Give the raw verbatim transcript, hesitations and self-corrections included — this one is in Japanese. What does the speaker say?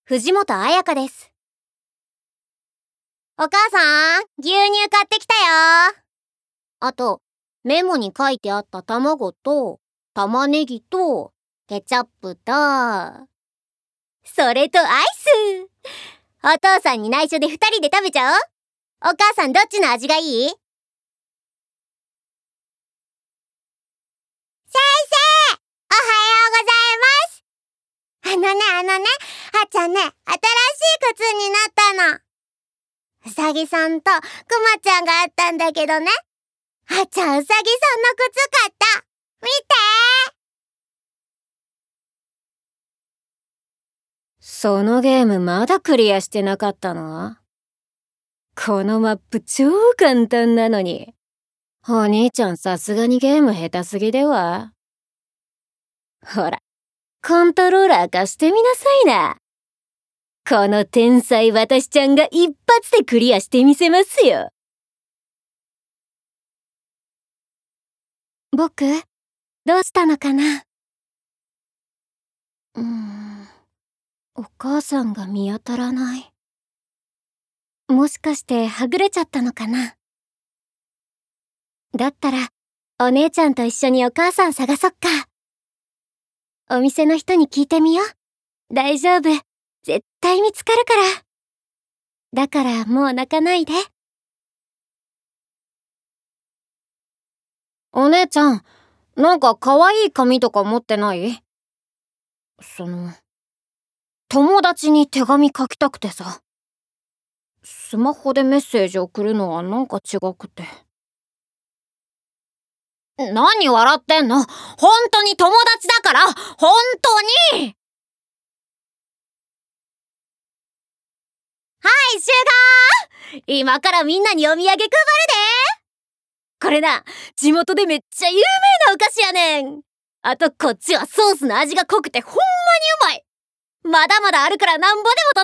藤本彩香です。お母さん、牛乳買ってきたよ。あと、メモに書いてあった卵と、玉ねぎと、ケチャップと、それとアイス。お父さんに内緒で二人で食べちゃおう。お母さんどっちの味がいい？先生、おはようございます。あのね、あのね、あっちゃんね、新しい靴になったの。うさぎさんとくまちゃんがあったんだけどね。あっちゃん、うさぎさんの靴買った。見て。 そのゲームまだクリアしてなかったの？このマップ超簡単なのに。お兄ちゃんさすがにゲーム下手すぎでは？ほら、コントローラー貸してみなさいな。この天才私ちゃんが一発でクリアしてみせますよ。 僕、どうしたのかな？ うーん、お母さんが見当たらない。 もしかしてはぐれちゃったのかな？だったら、お姉ちゃんと一緒にお母さん探そっか。お店の人に聞いてみよう。大丈夫。絶対見つかるから。だからもう泣かないで。 お姉ちゃん、なんか可愛い紙とか持ってない？その、友達に手紙書きたくてさ。スマホでメッセージ送るのはなんか違くて。何笑ってんの？本当に友達だから！本当に！ はい、集合！今からみんなにお土産配るで！これな、地元でめっちゃ有名なお菓子やねん。あとこっちはソースの味が濃くてほんまにうまい。まだまだあるからなんぼでも